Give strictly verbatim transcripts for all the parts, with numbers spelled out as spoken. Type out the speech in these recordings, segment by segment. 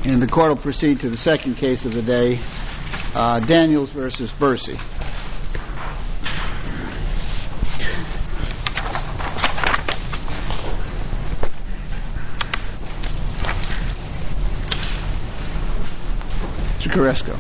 And the court will proceed to the second case of the day, uh, Daniels versus Bursey. Mister Carrasco.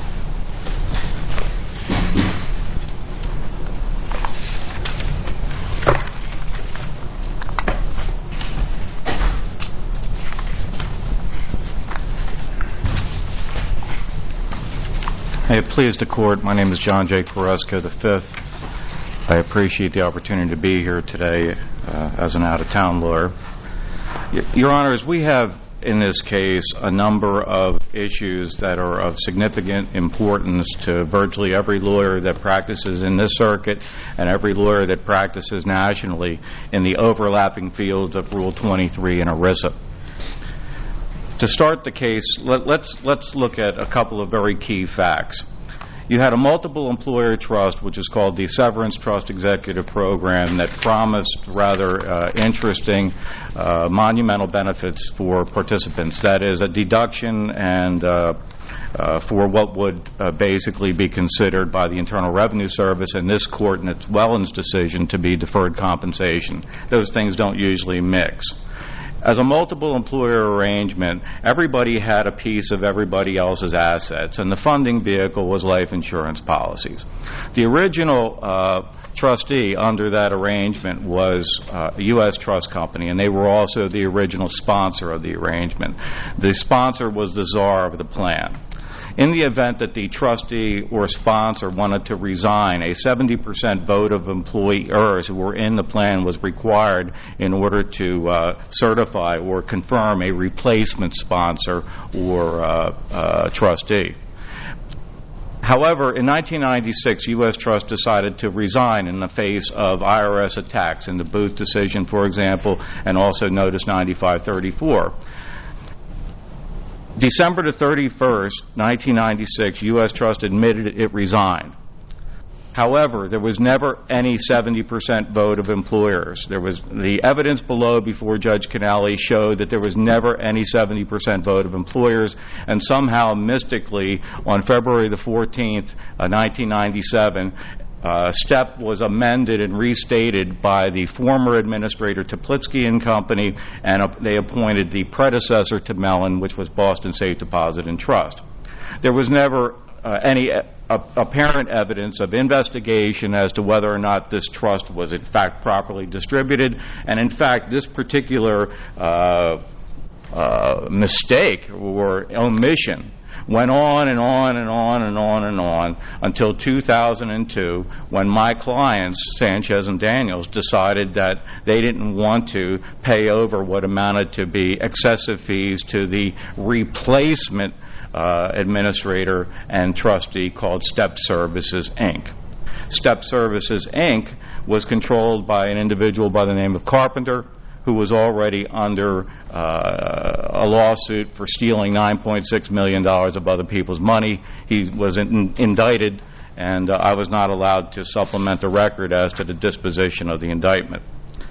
May it please the Court, my name is John J. Carrasco the fifth. I appreciate the opportunity to be here today uh, as an out-of-town lawyer. Y- Your Honors, we have in this case a number of issues that are of significant importance to virtually every lawyer that practices in this circuit and every lawyer that practices nationally in the overlapping fields of Rule twenty-three and ERISA. To start the case, let, let's let's look at a couple of very key facts. You had a multiple employer trust, which is called the Severance Trust Executive Program, that promised rather uh, interesting, uh, monumental benefits for participants. That is, a deduction and uh, uh, for what would uh, basically be considered by the Internal Revenue Service and this Court in its Wellens decision to be deferred compensation. Those things don't usually mix. As a multiple employer arrangement, everybody had a piece of everybody else's assets, and the funding vehicle was life insurance policies. The original uh, trustee under that arrangement was uh, a U S trust company, and they were also the original sponsor of the arrangement. The sponsor was the czar of the plan. In the event that the trustee or sponsor wanted to resign, a seventy percent vote of employers who were in the plan was required in order to uh, certify or confirm a replacement sponsor or uh, uh, trustee. However, in nineteen ninety-six, U S Trust decided to resign in the face of I R S attacks in the Booth decision, for example, and also Notice ninety-five thirty-four. December the thirty-first, nineteen ninety-six, U S Trust admitted it resigned. However, there was never any seventy percent vote of employers. There was the evidence below before Judge Canale showed that there was never any seventy percent vote of employers, and somehow mystically on February the fourteenth, uh, nineteen ninety-seven, Uh, STEP was amended and restated by the former administrator Teplitsky and Company, and uh, they appointed the predecessor to Mellon, which was Boston Safe Deposit and Trust. There was never uh, any uh, apparent evidence of investigation as to whether or not this trust was in fact properly distributed, and in fact this particular uh, uh, mistake or omission went on and on and on and on and on until two thousand two, when my clients, Sanchez and Daniels, decided that they didn't want to pay over what amounted to be excessive fees to the replacement uh, administrator and trustee called STEP Services, Incorporated. STEP Services, Incorporated was controlled by an individual by the name of Carpenter, who was already under uh, a lawsuit for stealing nine point six million dollars of other people's money. He was in, indicted, and uh, I was not allowed to supplement the record as to the disposition of the indictment.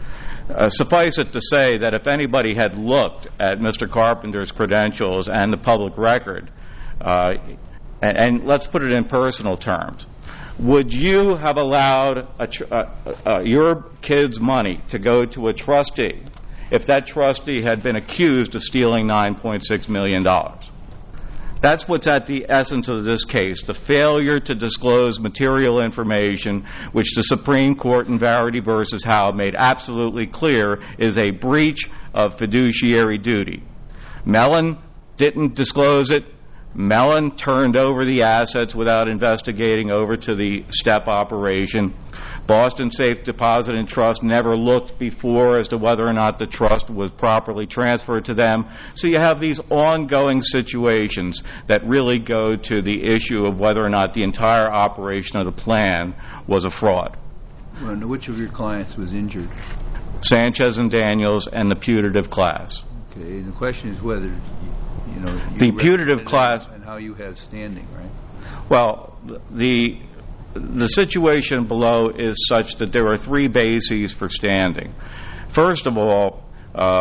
Uh, suffice it to say that if anybody had looked at Mister Carpenter's credentials and the public record, uh, and, and let's put it in personal terms, would you have allowed a tr- uh, uh, your kid's money to go to a trustee if that trustee had been accused of stealing nine point six million dollars? That's what's at the essence of this case, the failure to disclose material information, which the Supreme Court in Varity versus Howe made absolutely clear is a breach of fiduciary duty. Mellon didn't disclose it. Mellon turned over the assets without investigating over to the STEP operation. Boston Safe Deposit and Trust never looked before as to whether or not the trust was properly transferred to them. So you have these ongoing situations that really go to the issue of whether or not the entire operation of the plan was a fraud. Well, which of your clients was injured? Sanchez and Daniels and the putative class. Okay, and the question is whether, you know, you the putative class and how you have standing, right? Well, the the situation below is such that there are three bases for standing. First of all, uh,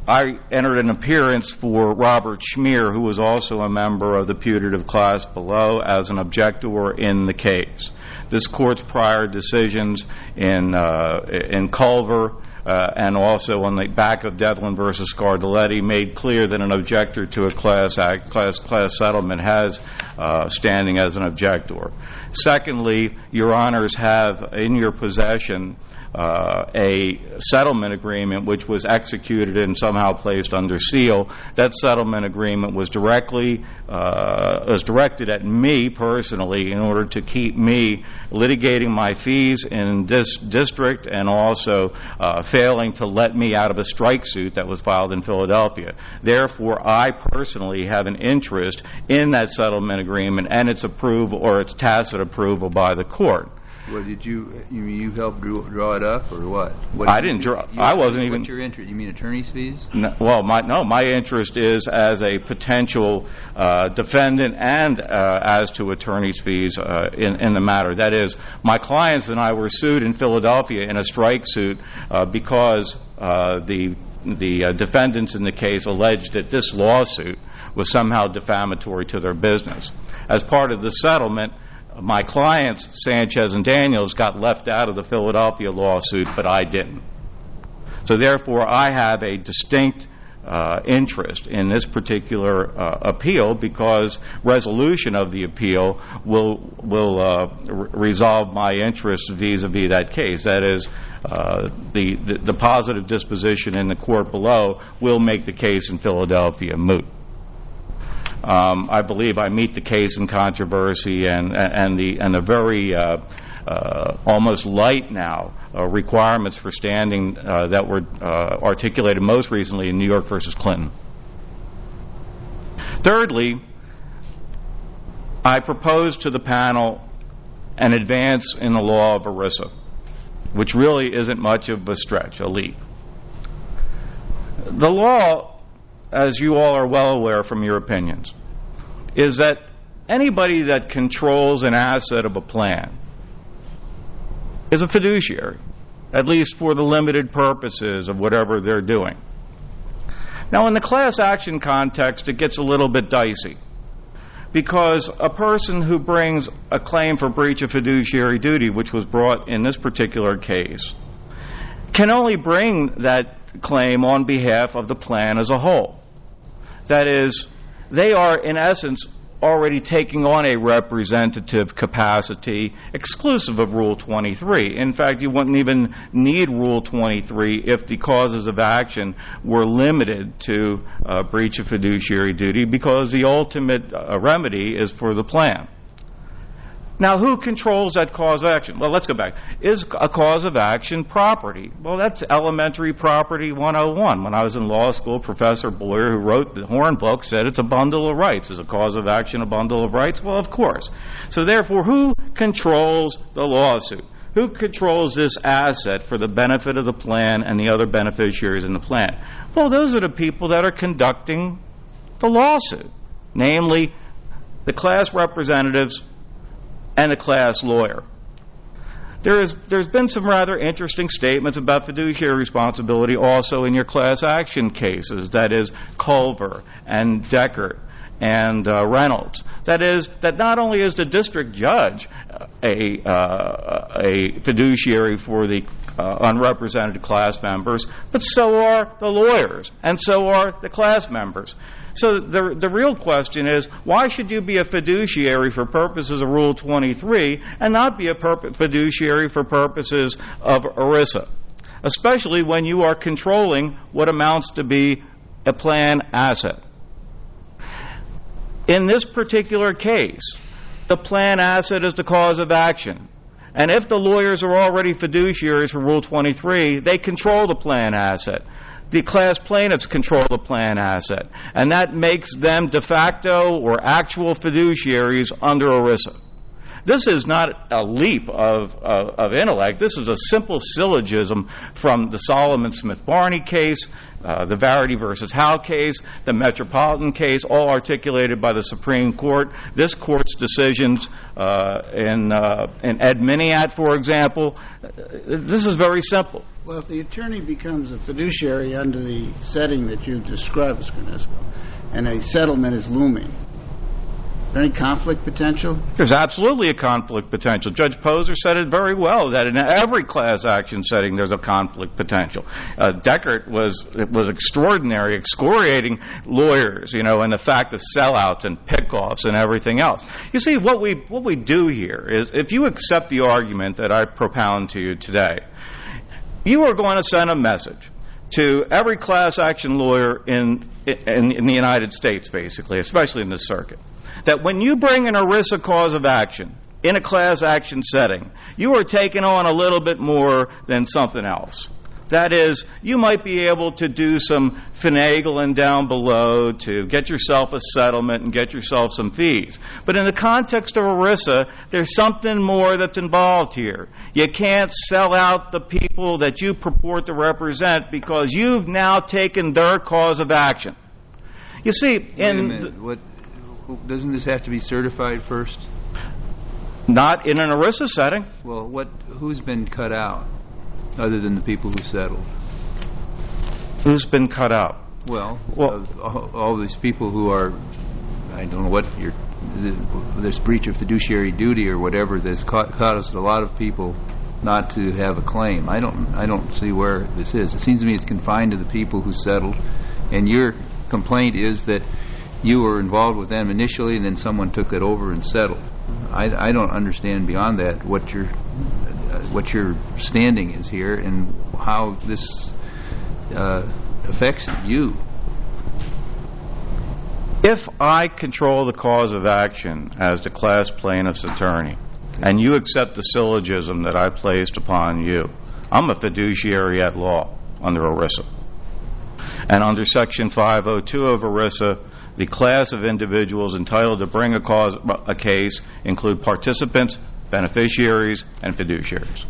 I entered an appearance for Robert Schmier, who was also a member of the putative class below, as an objector in the case. This Court's prior decisions in uh, in Culver uh, and also on the back of Devlin versus Scardelletti made clear that an objector to a class act, class class settlement has uh, standing as an objector. Secondly, Your Honors have in your possession Uh, a settlement agreement which was executed and somehow placed under seal. That settlement agreement was directly uh, was directed at me personally in order to keep me litigating my fees in this district and also uh, failing to let me out of a strike suit that was filed in Philadelphia. Therefore, I personally have an interest in that settlement agreement and its approval or its tacit approval by the court. Well, did you, you mean you helped draw, draw it up, or what? what I didn't draw, you, I wasn't even. What's your interest? You mean attorney's fees? No, well, my, no, my interest is as a potential uh, defendant and uh, as to attorney's fees uh, in, in the matter. That is, my clients and I were sued in Philadelphia in a strike suit uh, because uh, the, the uh, defendants in the case alleged that this lawsuit was somehow defamatory to their business. As part of the settlement, my clients, Sanchez and Daniels, got left out of the Philadelphia lawsuit, but I didn't. So therefore, I have a distinct uh, interest in this particular uh, appeal because resolution of the appeal will will uh, re- resolve my interests vis-a-vis that case. That is, uh, the, the, the positive disposition in the court below will make the case in Philadelphia moot. Um, I believe I meet the case in controversy and and the and the very uh, uh, almost light now uh, requirements for standing uh, that were uh, articulated most recently in New York versus Clinton. Thirdly, I propose to the panel an advance in the law of ERISA, which really isn't much of a stretch, a leap. The law, as you all are well aware from your opinions, is that anybody that controls an asset of a plan is a fiduciary, at least for the limited purposes of whatever they're doing. Now, in the class action context, it gets a little bit dicey because a person who brings a claim for breach of fiduciary duty, which was brought in this particular case, can only bring that claim on behalf of the plan as a whole. That is, they are, in essence, already taking on a representative capacity exclusive of Rule twenty-three. In fact, you wouldn't even need Rule twenty-three if the causes of action were limited to uh, breach of fiduciary duty because the ultimate uh, remedy is for the plan. Now, who controls that cause of action? Well, let's go back. Is a cause of action property? Well, that's elementary property one oh one. When I was in law school, Professor Boyer, who wrote the Horn book, said it's a bundle of rights. Is a cause of action a bundle of rights? Well, of course. So therefore, who controls the lawsuit? Who controls this asset for the benefit of the plan and the other beneficiaries in the plan? Well, those are the people that are conducting the lawsuit, namely the class representatives and a class lawyer. There is, there's been some rather interesting statements about fiduciary responsibility also in your class action cases, that is, Culver and Deckert and uh, Reynolds. That is, that not only is the district judge a, uh, a fiduciary for the uh, unrepresented class members, but so are the lawyers, and so are the class members. So the the real question is, why should you be a fiduciary for purposes of Rule twenty-three and not be a perp- fiduciary for purposes of ERISA, especially when you are controlling what amounts to be a plan asset? In this particular case, the plan asset is the cause of action. And if the lawyers are already fiduciaries for Rule twenty-three, they control the plan asset. The class plaintiffs control the plan asset, and that makes them de facto or actual fiduciaries under ERISA. This is not a leap of, of, of intellect. This is a simple syllogism from the Solomon Smith Barney case, uh, the Verity versus Howe case, the Metropolitan case, all articulated by the Supreme Court. This Court's decisions uh, in, uh, in Ed Miniat, for example. This is very simple. Well, if the attorney becomes a fiduciary under the setting that you described, Mister Koniesko, and a settlement is looming, is there any conflict potential? There's absolutely a conflict potential. Judge Posner said it very well, that in every class action setting there's a conflict potential. Uh, Deckert was was extraordinary, excoriating lawyers, you know, and the fact of sellouts and pickoffs and everything else. You see, what we what we do here is, if you accept the argument that I propound to you today, you are going to send a message to every class action lawyer in, in, in the United States, basically, especially in this circuit, that when you bring an ERISA cause of action in a class action setting, you are taking on a little bit more than something else. That is, you might be able to do some finagling down below to get yourself a settlement and get yourself some fees. But in the context of ERISA, there's something more that's involved here. You can't sell out the people that you purport to represent because you've now taken their cause of action. You see, Wait a in minute. What, doesn't this have to be certified first? Not in an ERISA setting. Well, what? Who's been cut out other than the people who settled? Who's been cut out? Well, Well- uh, all, all these people who are, I don't know what, you're, this breach of fiduciary duty or whatever that's caught, caused a lot of people not to have a claim. I don't, I don't see where this is. It seems to me it's confined to the people who settled, and your complaint is that you were involved with them initially and then someone took that over and settled. I, I don't understand beyond that what your uh, what your standing is here and how this uh, affects you. If I control the cause of action as the class plaintiff's attorney, and you accept the syllogism that I placed upon you, I'm a fiduciary at law under ERISA. And under Section five oh two of ERISA, the class of individuals entitled to bring a cause, a case include participants, beneficiaries, and fiduciaries.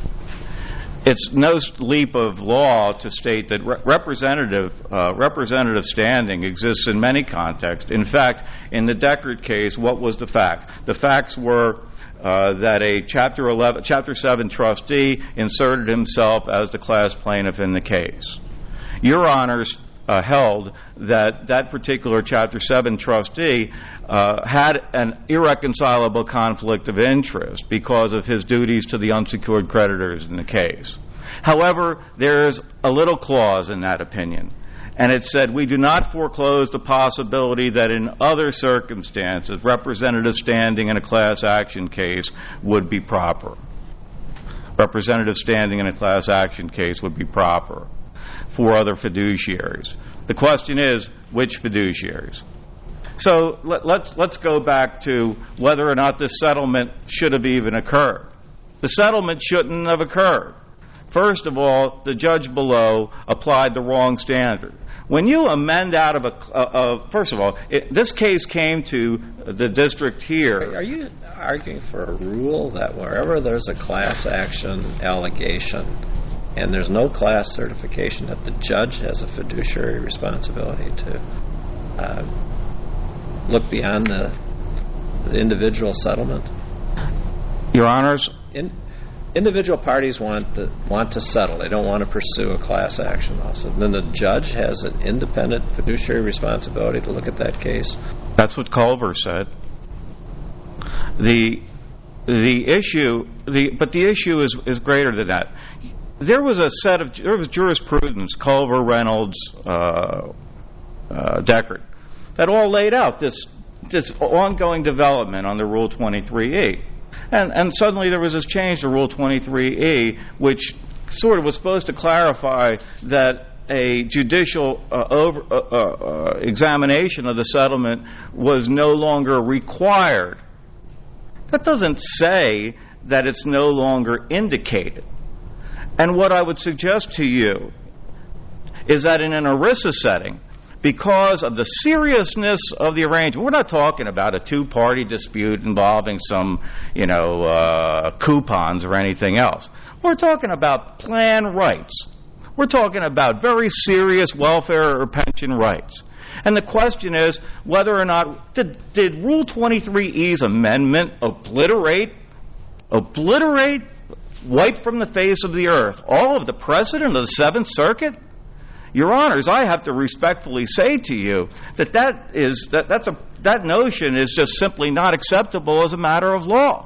It's no leap of law to state that re- representative uh, representative standing exists in many contexts. In fact, in the Deckert case, what was the fact? The facts were uh, that a Chapter eleven, Chapter seven trustee inserted himself as the class plaintiff in the case. Your Honors uh, held that that particular Chapter seven trustee uh, had an irreconcilable conflict of interest because of his duties to the unsecured creditors in the case. However, there is a little clause in that opinion, and it said, we do not foreclose the possibility that in other circumstances representative standing in a class action case would be proper. Representative standing in a class action case would be proper for other fiduciaries. The question is, which fiduciaries? So let, let's let's go back to whether or not this settlement should have even occurred. The settlement shouldn't have occurred. First of all, the judge below applied the wrong standard. When you amend out of a, uh, uh, first of all, it, this case came to the district here. Are you arguing for a rule that wherever there's a class action allegation and there's no class certification, that the judge has a fiduciary responsibility to uh, look beyond the, the individual settlement? Your Honors? In, individual parties want to, want to settle. They don't want to pursue a class action lawsuit. Then the judge has an independent fiduciary responsibility to look at that case. That's what Culver said. The the issue, the but the issue is is greater than that. There was a set of there was jurisprudence, Culver, Reynolds, uh, uh, Deckert, that all laid out this this ongoing development under Rule twenty-three E. And, and suddenly there was this change to Rule twenty-three E, which sort of was supposed to clarify that a judicial uh, over, uh, uh, examination of the settlement was no longer required. That doesn't say that it's no longer indicated. And what I would suggest to you is that in an ERISA setting, because of the seriousness of the arrangement. We're not talking about a two-party dispute involving some, you know, uh, coupons or anything else. We're talking about plan rights. We're talking about very serious welfare or pension rights. And the question is whether or not, did, did Rule twenty-three E's amendment obliterate, obliterate, wipe from the face of the earth all of the precedent of the Seventh Circuit? Your Honors, I have to respectfully say to you that that is that that's a that notion is just simply not acceptable as a matter of law.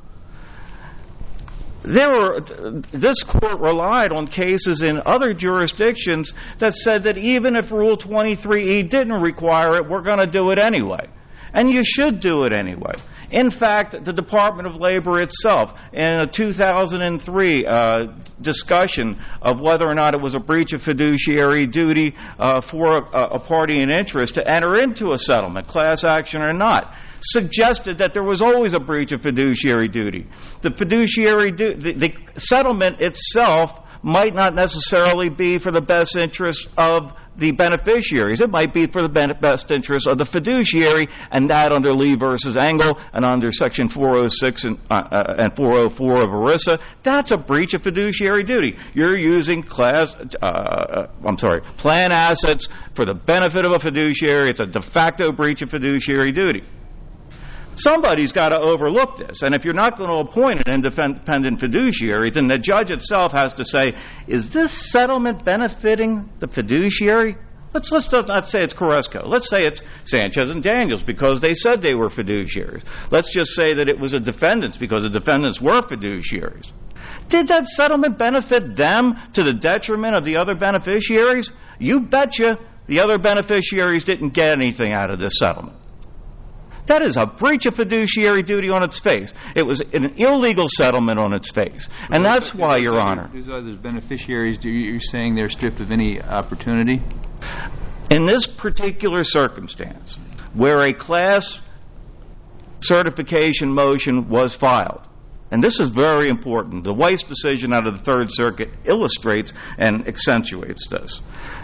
There were this court relied on cases in other jurisdictions that said that even if Rule twenty-three E didn't require it, we're going to do it anyway, and you should do it anyway. In fact, the Department of Labor itself, in a two thousand three uh, discussion of whether or not it was a breach of fiduciary duty uh, for a, a party in interest to enter into a settlement, class action or not, suggested that there was always a breach of fiduciary duty. The fiduciary du- the, the settlement itself might not necessarily be for the best interest of the beneficiaries. It might be for the ben- best interest of the fiduciary, and that under Lee versus Engel and under Section four oh six and, uh, uh, and four oh four of ERISA, that's a breach of fiduciary duty. You're using class, uh, I'm sorry, plan assets for the benefit of a fiduciary. It's a de facto breach of fiduciary duty. Somebody's got to overlook this. And if you're not going to appoint an independent fiduciary, then the judge itself has to say, is this settlement benefiting the fiduciary? Let's, let's not say it's Coresco. Let's say it's Sanchez and Daniels because they said they were fiduciaries. Let's just say that it was the defendants because the defendants were fiduciaries. Did that settlement benefit them to the detriment of the other beneficiaries? You betcha the other beneficiaries didn't get anything out of this settlement. That is a breach of fiduciary duty on its face. It was an illegal settlement on its face. And that's why, Your Honor. These other beneficiaries, you're saying they're stripped of any opportunity? In this particular circumstance, where a class certification motion was filed, and this is very important, the Weiss decision out of the Third Circuit illustrates and accentuates this.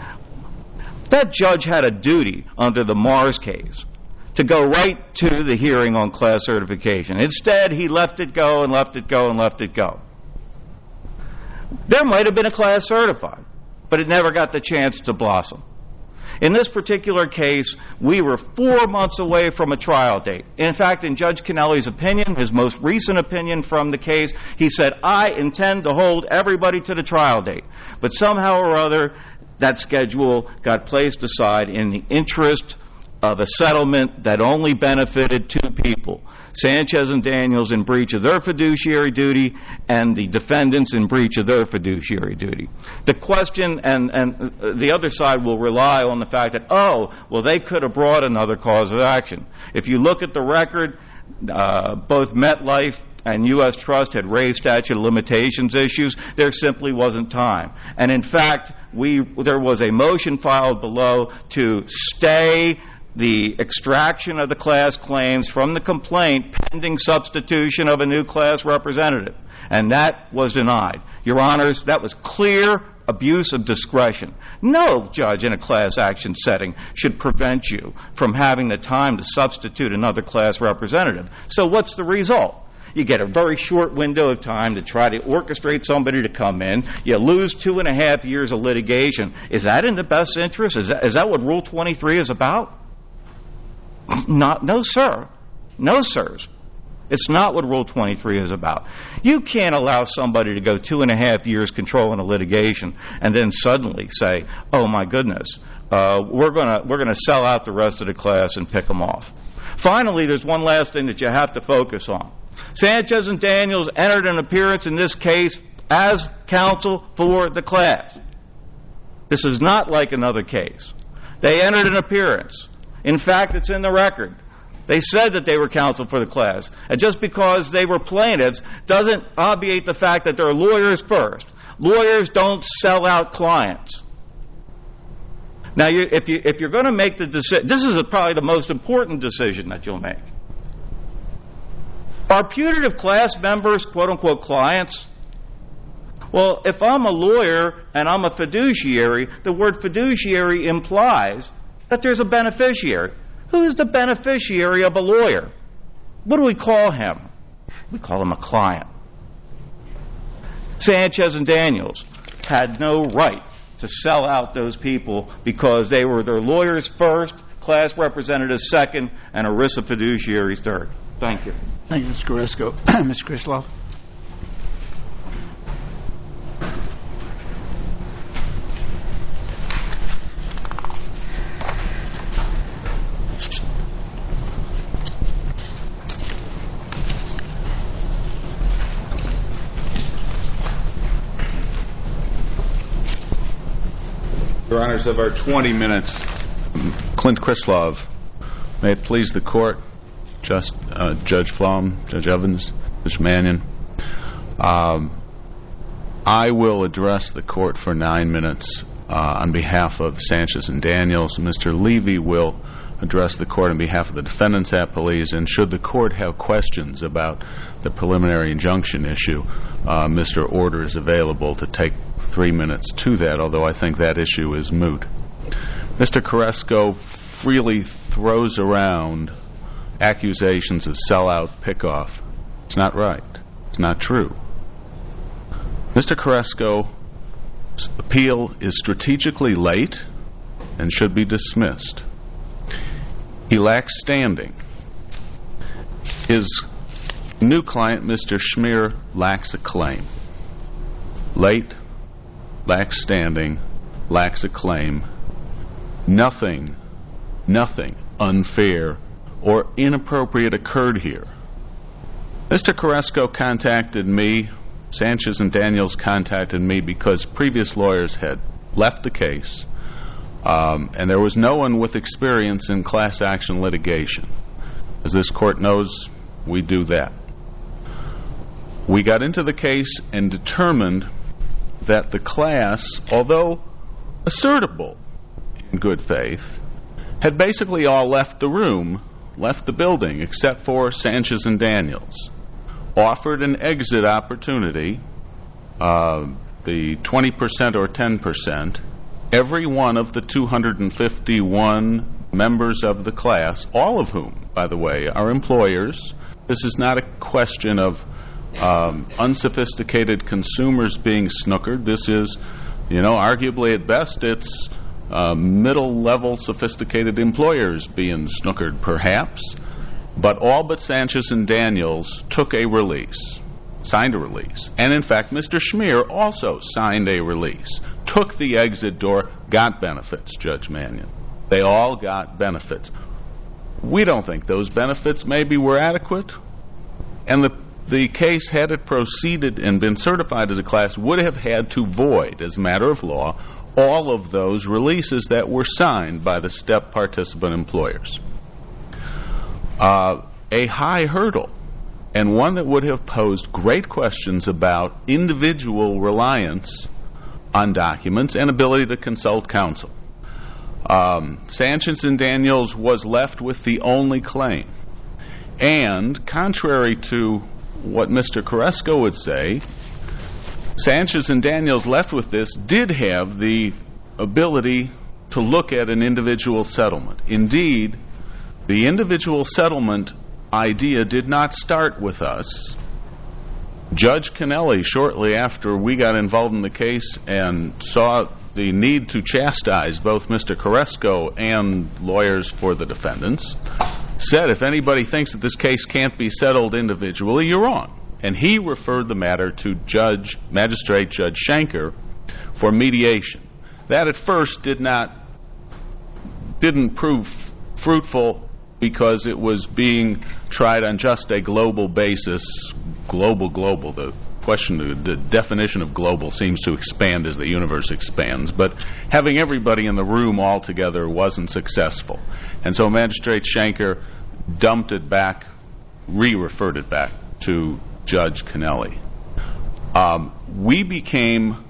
That judge had a duty under the Mars case to go right to the hearing on class certification. Instead, he left it go and left it go and left it go. There might have been a class certified, but it never got the chance to blossom. In this particular case, we were four months away from a trial date. In fact, in Judge Kennelly's opinion, his most recent opinion from the case, he said, I intend to hold everybody to the trial date. But somehow or other, that schedule got placed aside in the interest of a settlement that only benefited two people, Sanchez and Daniels in breach of their fiduciary duty and the defendants in breach of their fiduciary duty. The question, and, and the other side will rely on the fact that, oh, well, they could have brought another cause of action. If you look at the record, uh, both MetLife and U S Trust had raised statute of limitations issues. There simply wasn't time. And in fact, we there was a motion filed below to stay the extraction of the class claims from the complaint pending substitution of a new class representative. And that was denied. Your Honors, that was clear abuse of discretion. No judge in a class action setting should prevent you from having the time to substitute another class representative. So what's the result? You get a very short window of time to try to orchestrate somebody to come in. You lose two and a half years of litigation. Is that in the best interest? Is that, is that what Rule twenty-three is about? Not, no, sir. No, sirs. It's not what Rule twenty-three is about. You can't allow somebody to go two and a half years controlling a litigation and then suddenly say, oh, my goodness, uh, we're going to we're going to sell out the rest of the class and pick them off. Finally, there's one last thing that you have to focus on. Sanchez and Daniels entered an appearance in this case as counsel for the class. This is not like another case. They entered an appearance. In fact, it's in the record. They said that they were counsel for the class. And just because they were plaintiffs doesn't obviate the fact that they're lawyers first. Lawyers don't sell out clients. Now, you, if, you, if you're going to make the decision, this is probably the most important decision that you'll make. Are putative class members, quote-unquote, clients? Well, if I'm a lawyer and I'm a fiduciary, the word fiduciary implies that there's a beneficiary. Who is the beneficiary of a lawyer? What do we call him? We call him a client. Sanchez and Daniels had no right to sell out those people because they were their lawyers first, class representatives second, and ERISA fiduciaries third. Thank you. Thank you, Mister Koresko. Miz Krislov. Your Honors, of our twenty minutes, Clint Krislov, may it please the Court, Just, uh, Judge Flom, Judge Evans, Mister Mannion, um, I will address the Court for nine minutes uh, on behalf of Sanchez and Daniels. Mister Levy will address the Court on behalf of the defendants appellees, and should the Court have questions about the preliminary injunction issue, uh, Mister Order is available to take three minutes to that, although I think that issue is moot. Mister Koresko freely throws around accusations of sellout pickoff. It's not right. It's not true. Mister Koresko's appeal is strategically late and should be dismissed. He lacks standing. His new client, Mister Schmier, lacks a claim. Late, lacks standing, lacks a claim. Nothing, nothing unfair or inappropriate occurred here. Mister Koresko contacted me, Sanchez and Daniels contacted me because previous lawyers had left the case, um, and there was no one with experience in class action litigation. As this Court knows, we do that. We got into the case and determined that the class, although assertable in good faith, had basically all left the room, left the building, except for Sanchez and Daniels. Offered an exit opportunity, uh, the twenty percent or ten percent, every one of the two hundred fifty-one members of the class, all of whom, by the way, are employers. This is not a question of um, unsophisticated consumers being snookered. This is, you know, arguably at best, it's uh, middle-level sophisticated employers being snookered, perhaps. But all but Sanchez and Daniels took a release, signed a release. And in fact, Mister Schmier also signed a release, took the exit door, got benefits, Judge Mannion. They all got benefits. We don't think those benefits maybe were adequate. And the, the case, had it proceeded and been certified as a class, would have had to void, as a matter of law, all of those releases that were signed by the STEP participant employers. Uh, a high hurdle, and one that would have posed great questions about individual reliance on documents and ability to consult counsel. Um, Sanchez and Daniels was left with the only claim. And contrary to what Mister Koresko would say, Sanchez and Daniels left with this did have the ability to look at an individual settlement. Indeed, the individual settlement idea did not start with us. Judge Kennelly, shortly after we got involved in the case and saw the need to chastise both Mister Koresko and lawyers for the defendants, said if anybody thinks that this case can't be settled individually, you're wrong. And he referred the matter to Judge, Magistrate Judge Schenker for mediation. That at first did not, didn't prove fruitful because it was being tried on just a global basis. Global, global. The question, the definition of global seems to expand as the universe expands. But having everybody in the room all together wasn't successful. And so Magistrate Schenker dumped it back, re-referred it back to Judge Kennelly. Um, we became,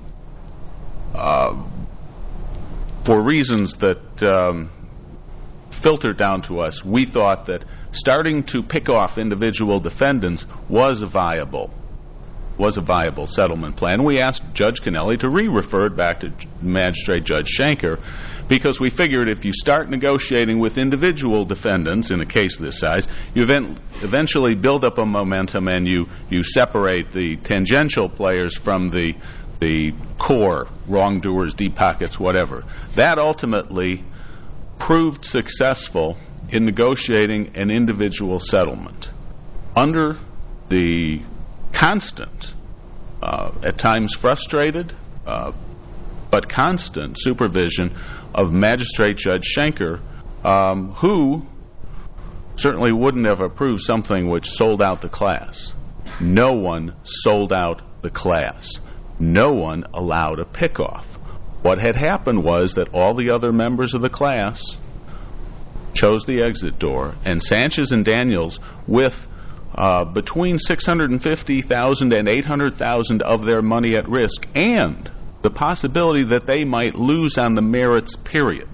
uh, for reasons that um, filtered down to us, we thought that starting to pick off individual defendants was viable. was a viable settlement plan. We asked Judge Kennelly to re-refer it back to Magistrate Judge Shanker, because we figured if you start negotiating with individual defendants in a case this size, you event- eventually build up a momentum and you, you separate the tangential players from the, the core, wrongdoers, deep pockets, whatever. That ultimately proved successful in negotiating an individual settlement under the constant, uh, at times frustrated, uh, but constant supervision of Magistrate Judge Shanker, um, who certainly wouldn't have approved something which sold out the class. No one sold out the class. No one allowed a pickoff. What had happened was that all the other members of the class chose the exit door, and Sanchez and Daniels, with uh, between six hundred fifty thousand dollars and eight hundred thousand dollars of their money at risk, and the possibility that they might lose on the merits, period,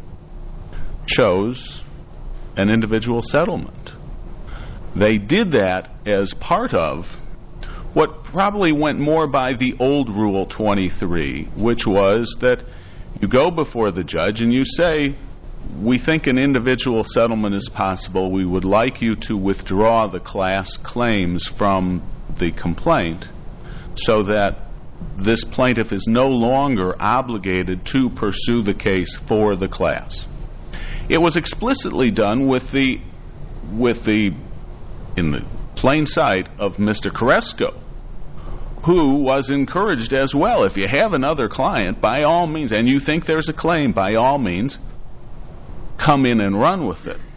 chose an individual settlement. They did that as part of what probably went more by the old Rule twenty-three, which was that you go before the judge and you say, we think an individual settlement is possible. We would like you to withdraw the class claims from the complaint so that this plaintiff is no longer obligated to pursue the case for the class. It was explicitly done with the, with the, in the plain sight of Mister Koresko, who was encouraged as well. If you have another client, by all means, and you think there's a claim, by all means, come in and run with it.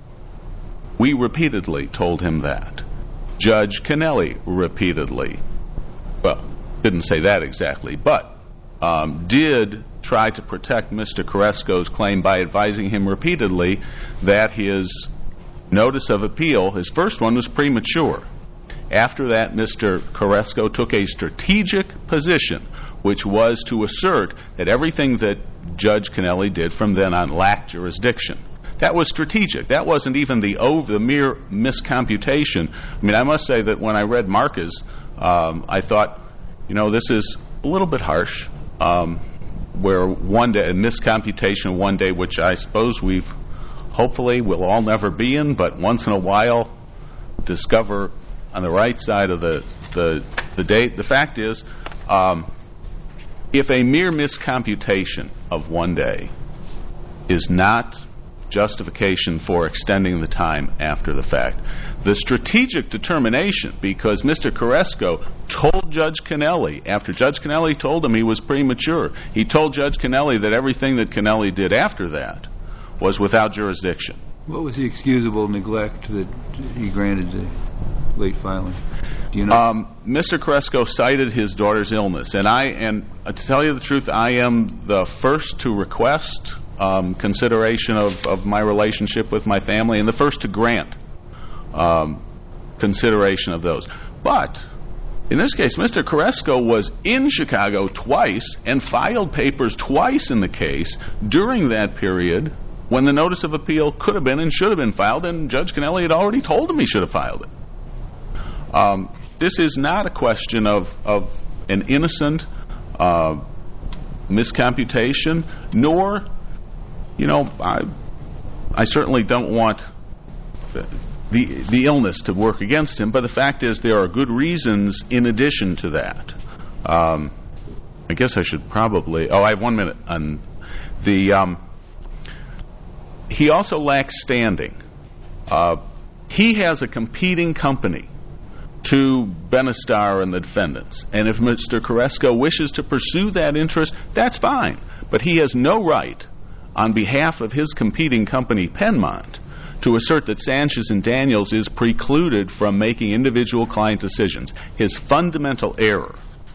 We repeatedly told him that. Judge Kennelly repeatedly, well, didn't say that exactly, but um, did try to protect Mister Koresko's claim by advising him repeatedly that his notice of appeal, his first one, was premature. After that, Mister Koresko took a strategic position, which was to assert that everything that Judge Kennelly did from then on lacked jurisdiction. That was strategic. That wasn't even the over the mere miscomputation. I mean, I must say that when I read Marcus, um, I thought, you know, this is a little bit harsh, um, where one day, a miscomputation one day, which I suppose we've, hopefully, will all never be in, but once in a while discover on the right side of the, the, the date. The fact is, um, if a mere miscomputation of one day is not justification for extending the time after the fact, the strategic determination, because Mister Koresko told Judge Kennelly, after Judge Kennelly told him he was premature, he told Judge Kennelly that everything that Kennelly did after that was without jurisdiction. What was the excusable neglect that he granted the late filing? Do you know? Um, Mister Koresko cited his daughter's illness, and I, and uh, to tell you the truth, I am the first to request um, consideration of, of my relationship with my family, and the first to grant um, consideration of those. But in this case, Mister Koresko was in Chicago twice and filed papers twice in the case during that period when the notice of appeal could have been and should have been filed, and Judge Kennelly had already told him he should have filed it. Um, this is not a question of, of an innocent uh, miscomputation, nor, you know, I, I certainly don't want the, the illness to work against him, but the fact is there are good reasons in addition to that. Um, I guess I should probably, oh, I have one minute on the, um, he also lacks standing. Uh, he has a competing company to Benestar and the defendants. And if Mister Koresko wishes to pursue that interest, that's fine. But he has no right, on behalf of his competing company, Penmont, to assert that Sanchez and Daniels is precluded from making individual client decisions. His fundamental error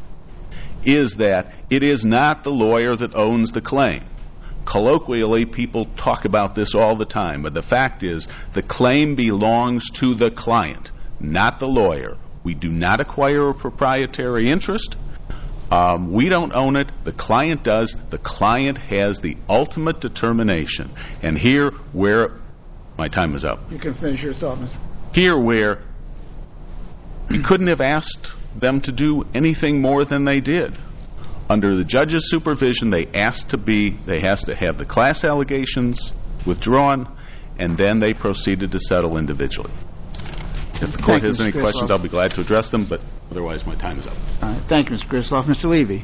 is that it is not the lawyer that owns the claim. Colloquially, people talk about this all the time, but the fact is the claim belongs to the client, not the lawyer. We do not acquire a proprietary interest. Um, we don't own it. The client does. The client has the ultimate determination. And here where, my time is up. You can finish your thought, Mister Here where You couldn't have asked them to do anything more than they did. Under the judge's supervision, they asked to be, they has to have the class allegations withdrawn, and then they proceeded to settle individually. If the court Thank you, has any Mister questions, Griswold. I'll be glad to address them, but otherwise my time is up. All right. Thank you, Mister Grisloff. Mister Levy.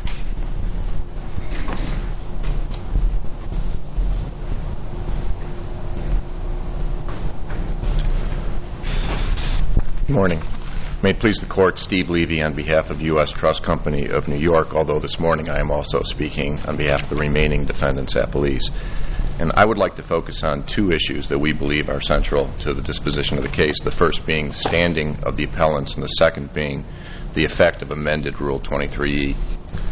Good morning. May it please the Court, Steve Levy on behalf of U S Trust Company of New York, although this morning I am also speaking on behalf of the remaining defendants at police. And I would like to focus on two issues that we believe are central to the disposition of the case, the first being standing of the appellants and the second being the effect of amended Rule twenty-three E.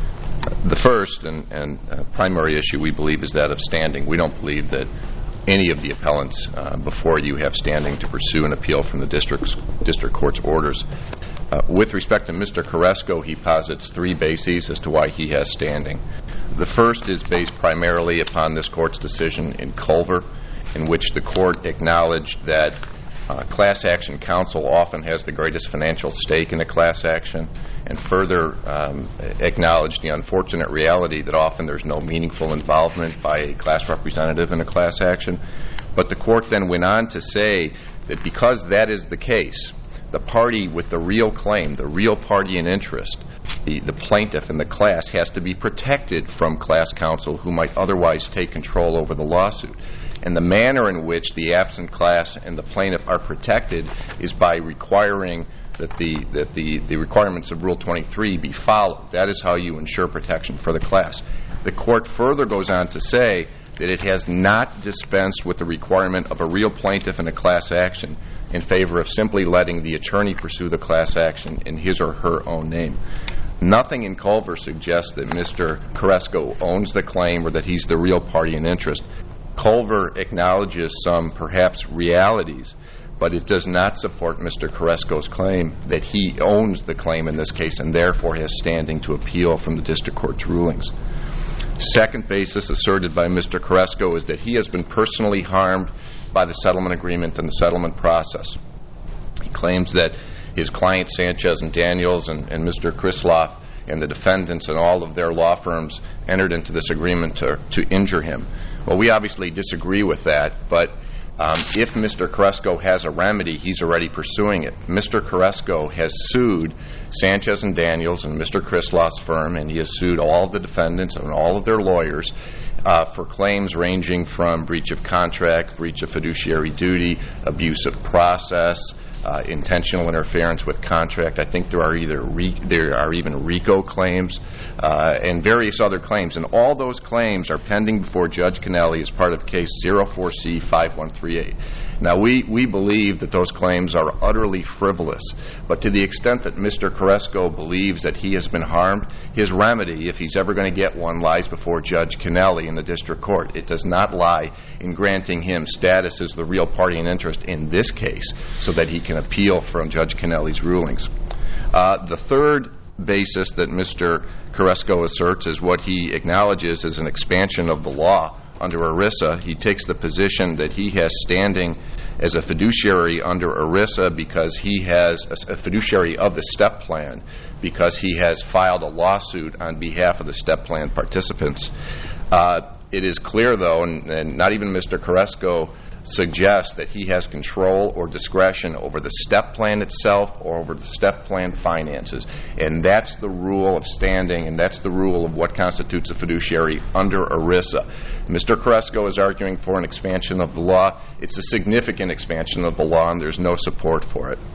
The first and, and uh, primary issue we believe is that of standing. We don't believe that any of the appellants uh, before you have standing to pursue an appeal from the district's, district court's orders. Uh, with respect to Mister Carrasco, he posits three bases as to why he has standing. The first is based primarily upon this court's decision in Culver, in which the court acknowledged that uh, class action counsel often has the greatest financial stake in a class action, and further um, acknowledged the unfortunate reality that often there's no meaningful involvement by a class representative in a class action. But the court then went on to say that because that is the case, the party with the real claim, the real party in interest, the, the plaintiff in the class, has to be protected from class counsel who might otherwise take control over the lawsuit. And the manner in which the absent class and the plaintiff are protected is by requiring that the that the, the requirements of Rule twenty-three be followed. That is how you ensure protection for the class. The court further goes on to say that it has not dispensed with the requirement of a real plaintiff in a class action in favor of simply letting the attorney pursue the class action in his or her own name. Nothing in Culver suggests that Mister Carrasco owns the claim or that he's the real party in interest. Culver acknowledges some, perhaps, realities, but it does not support Mister Carrasco's claim that he owns the claim in this case and therefore has standing to appeal from the district court's rulings. Second basis asserted by Mister Carrasco is that he has been personally harmed by the settlement agreement and the settlement process. He claims that his clients, Sanchez and Daniels and, and Mister Krisloff and the defendants and all of their law firms entered into this agreement to, to injure him. Well, we obviously disagree with that, but um, if Mister Carrasco has a remedy, he's already pursuing it. Mister Carrasco has sued Sanchez and Daniels and Mister Krisloff's firm, and he has sued all of the defendants and all of their lawyers uh, for claims ranging from breach of contract, breach of fiduciary duty, abuse of process, Uh, intentional interference with contract. I think there are either re- there are even RICO claims uh, and various other claims, and all those claims are pending before Judge Kennelly as part of case zero four C five one three eight. Now, we, we believe that those claims are utterly frivolous, but to the extent that Mister Carrasco believes that he has been harmed, his remedy, if he's ever going to get one, lies before Judge Kennelly in the district court. It does not lie in granting him status as the real party in interest in this case so that he can appeal from Judge Kennelly's rulings. Uh, the third basis that Mister Carrasco asserts is what he acknowledges as an expansion of the law under ERISA. He takes the position that he has standing as a fiduciary under ERISA because he has a, a fiduciary of the STEP plan because he has filed a lawsuit on behalf of the STEP plan participants. Uh, it is clear, though, and, and not even Mister Carrasco suggests that he has control or discretion over the STEP plan itself or over the STEP plan finances. And that's the rule of standing, and that's the rule of what constitutes a fiduciary under ERISA. Mister Carrasco is arguing for an expansion of the law. It's a significant expansion of the law, and there's no support for it.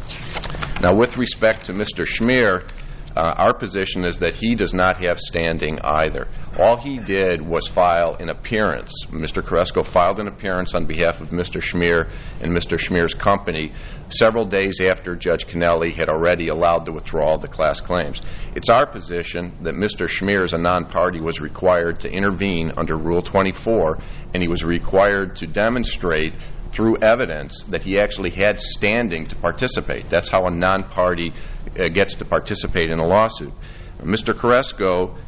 Now, with respect to Mister Schmier, Uh, our position is that he does not have standing either. All he did was file an appearance. Mister Carrasco filed an appearance on behalf of Mister Schmier and Mister Schmier's company several days after Judge Kennelly had already allowed the withdrawal of the class claims. It's our position that Mister Schmier, as a non-party, was required to intervene under Rule twenty-four, and he was required to demonstrate through evidence that he actually had standing to participate. That's how a non-party uh, gets to participate in a lawsuit. Mister Carrasco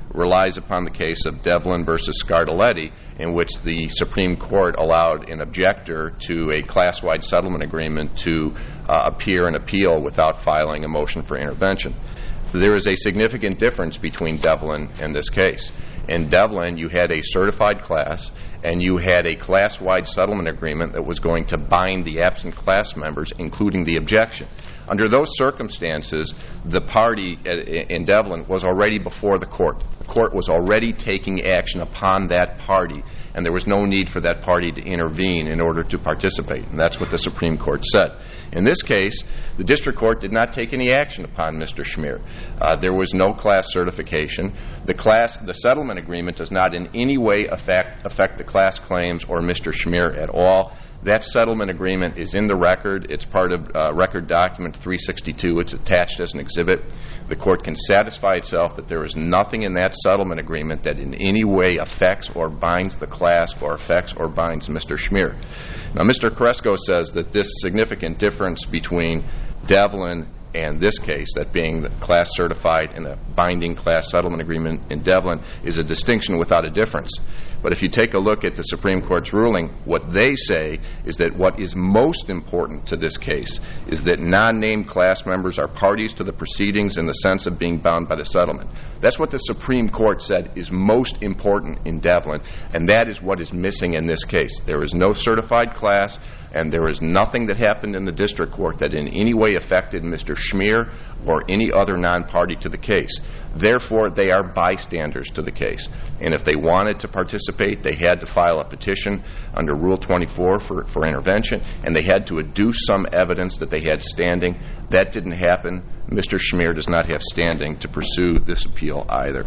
relies upon the case of Devlin versus Scardelletti, in which the Supreme Court allowed an objector to a class-wide settlement agreement to uh, appear and appeal without filing a motion for intervention. There is a significant difference between Devlin and this case. In Devlin, you had a certified class, and you had a class-wide settlement agreement that was going to bind the absent class members, including the objection. Under those circumstances, the party in Devlin was already before the court. The court was already taking action upon that party, and there was no need for that party to intervene in order to participate. And that's what the Supreme Court said. In this case, the district court did not take any action upon Mister Schmier. Uh, there was no class certification. The class, the settlement agreement does not in any way affect, affect the class claims or Mister Schmier at all. That settlement agreement is in the record. It's part of uh, record document three sixty-two. It's attached as an exhibit. The court can satisfy itself that there is nothing in that settlement agreement that in any way affects or binds the class or affects or binds Mister Schmier. Now, Mister Koresko says that this significant difference between Devlin and this case, that being the class certified and a binding class settlement agreement in Devlin, is a distinction without a difference. But if you take a look at the Supreme Court's ruling, what they say is that what is most important to this case is that non-named class members are parties to the proceedings in the sense of being bound by the settlement. That's what the Supreme Court said is most important in Devlin, and that is what is missing in this case. There is no certified class, and there is nothing that happened in the district court that in any way affected Mister Schmier or any other non-party to the case. Therefore, they are bystanders to the case. And if they wanted to participate, they had to file a petition under Rule twenty-four for, for intervention, and they had to adduce some evidence that they had standing. That didn't happen. Mister Schmier does not have standing to pursue this appeal either.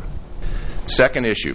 Second issue.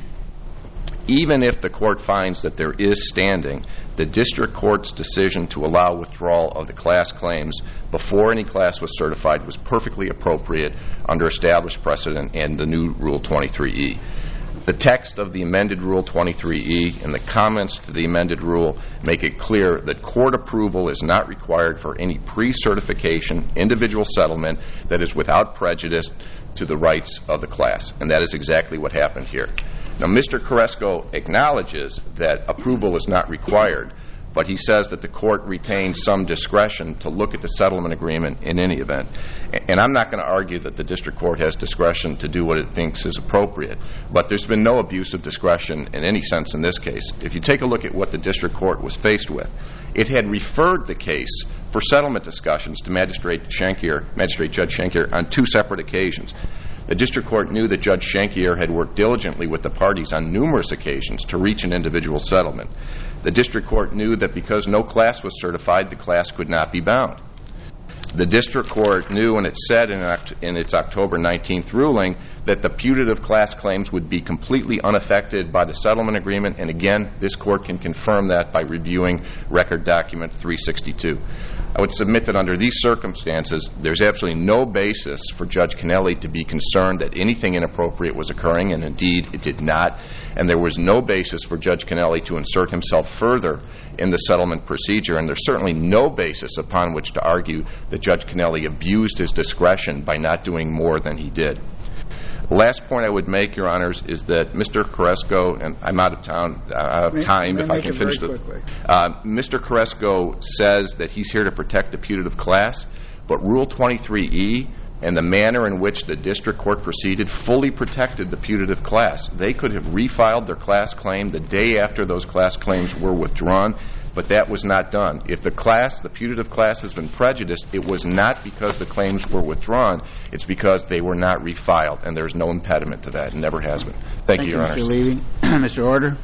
Even if the court finds that there is standing, the district court's decision to allow withdrawal of the class claims before any class was certified was perfectly appropriate under established precedent and the new Rule twenty-three E. The text of the amended Rule twenty-three E and the comments to the amended rule make it clear that court approval is not required for any pre-certification individual settlement that is without prejudice to the rights of the class. And that is exactly what happened here. Now, Mister Koresko acknowledges that approval is not required, but he says that the court retains some discretion to look at the settlement agreement in any event. And I'm not going to argue that the district court has discretion to do what it thinks is appropriate, but there's been no abuse of discretion in any sense in this case. If you take a look at what the district court was faced with, it had referred the case for settlement discussions to Magistrate Shankier, Magistrate Judge Shankier on two separate occasions. The district court knew that Judge Shankier had worked diligently with the parties on numerous occasions to reach an individual settlement. The district court knew that because no class was certified, the class could not be bound. The district court knew, and it said in, in its October nineteenth ruling, that the putative class claims would be completely unaffected by the settlement agreement, and again, this court can confirm that by reviewing record document three sixty-two. I would submit that under these circumstances, there's absolutely no basis for Judge Kennelly to be concerned that anything inappropriate was occurring, and indeed it did not, and there was no basis for Judge Kennelly to insert himself further in the settlement procedure, and there's certainly no basis upon which to argue that Judge Kennelly abused his discretion by not doing more than he did. The last point I would make, Your Honors, is that Mister Koresko, and I'm out of town, uh, out of time, may, if may I can finish the. Uh, Mister Koresko says that he's here to protect the putative class, but Rule twenty-three E and the manner in which the district court proceeded fully protected the putative class. They could have refiled their class claim the day after those class claims were withdrawn, but that was not done. If the class, the putative class, has been prejudiced, it was not because the claims were withdrawn. It's because they were not refiled, and there's no impediment to that. It never has been. Thank, Thank you, Your Honor. Mister Levy. Mister Order.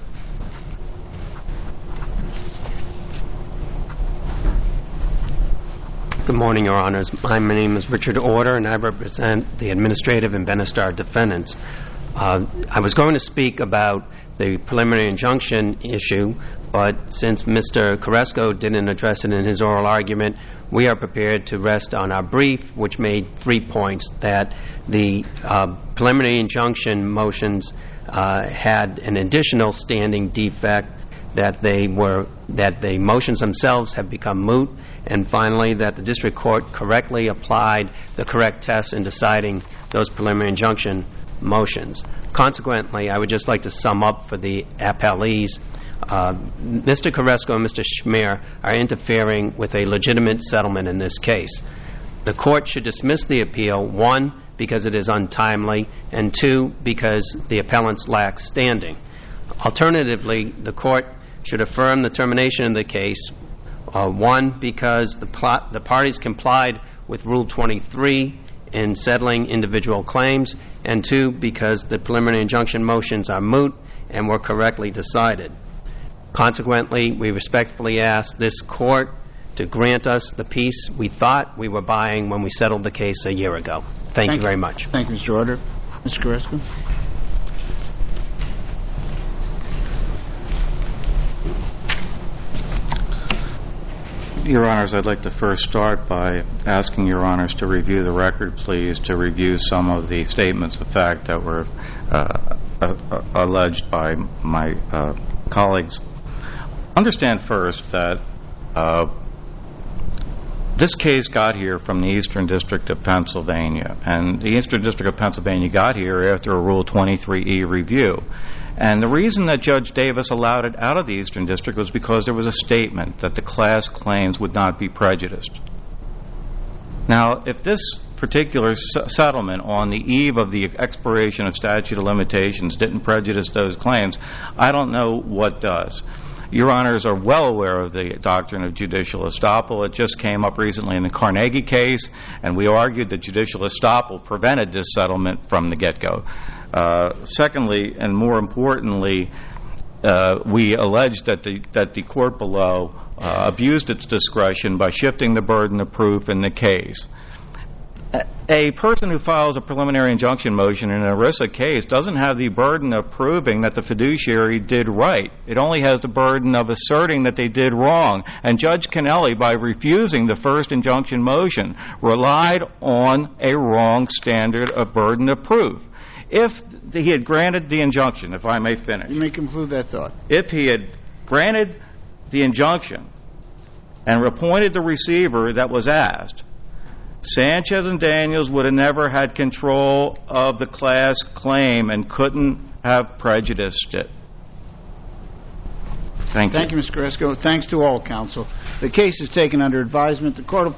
Good morning, Your Honors. My name is Richard Order, and I represent the administrative and Benestar defendants. Uh, I was going to speak about the preliminary injunction issue, but since Mister Koresko didn't address it in his oral argument, we are prepared to rest on our brief, which made three points: that the uh, preliminary injunction motions uh, had an additional standing defect, that they were that the motions themselves have become moot, and finally that the district court correctly applied the correct test in deciding those preliminary injunction motions. Consequently, I would just like to sum up for the appellees. Uh, Mister Koresko and Mister Schmier are interfering with a legitimate settlement in this case. The court should dismiss the appeal, one, because it is untimely, and two, because the appellants lack standing. Alternatively, the court should affirm the termination of the case, uh, one, because the, plot, the parties complied with Rule twenty-three in settling individual claims, and two, because the preliminary injunction motions are moot and were correctly decided. Consequently, we respectfully ask this court to grant us the peace we thought we were buying when we settled the case a year ago. Thank, Thank you you very much. Thank you, Mister Order. Mister Koresko? Your Honors, I'd like to first start by asking Your Honors to review the record, please, to review some of the statements of fact that were uh, uh, alleged by my uh, colleagues. Understand first that uh, this case got here from the Eastern District of Pennsylvania, and the Eastern District of Pennsylvania got here after a Rule twenty-three E review. And the reason that Judge Davis allowed it out of the Eastern District was because there was a statement that the class claims would not be prejudiced. Now, if this particular s- settlement on the eve of the expiration of statute of limitations didn't prejudice those claims, I don't know what does. Your Honors are well aware of the doctrine of judicial estoppel. It just came up recently in the Carnegie case, and we argued that judicial estoppel prevented this settlement from the get-go. Uh, secondly, and more importantly, uh, we alleged that the, that the court below uh, abused its discretion by shifting the burden of proof in the case. A person who files a preliminary injunction motion in an ERISA case doesn't have the burden of proving that the fiduciary did right. It only has the burden of asserting that they did wrong. And Judge Kennelly, by refusing the first injunction motion, relied on a wrong standard of burden of proof. If he had granted the injunction, if I may finish. You may conclude that thought. If he had granted the injunction and appointed the receiver that was asked, Sanchez and Daniels would have never had control of the class claim and couldn't have prejudiced it. Thank you. Thank you, Mister Koresko. Thanks to all counsel. The case is taken under advisement. The court will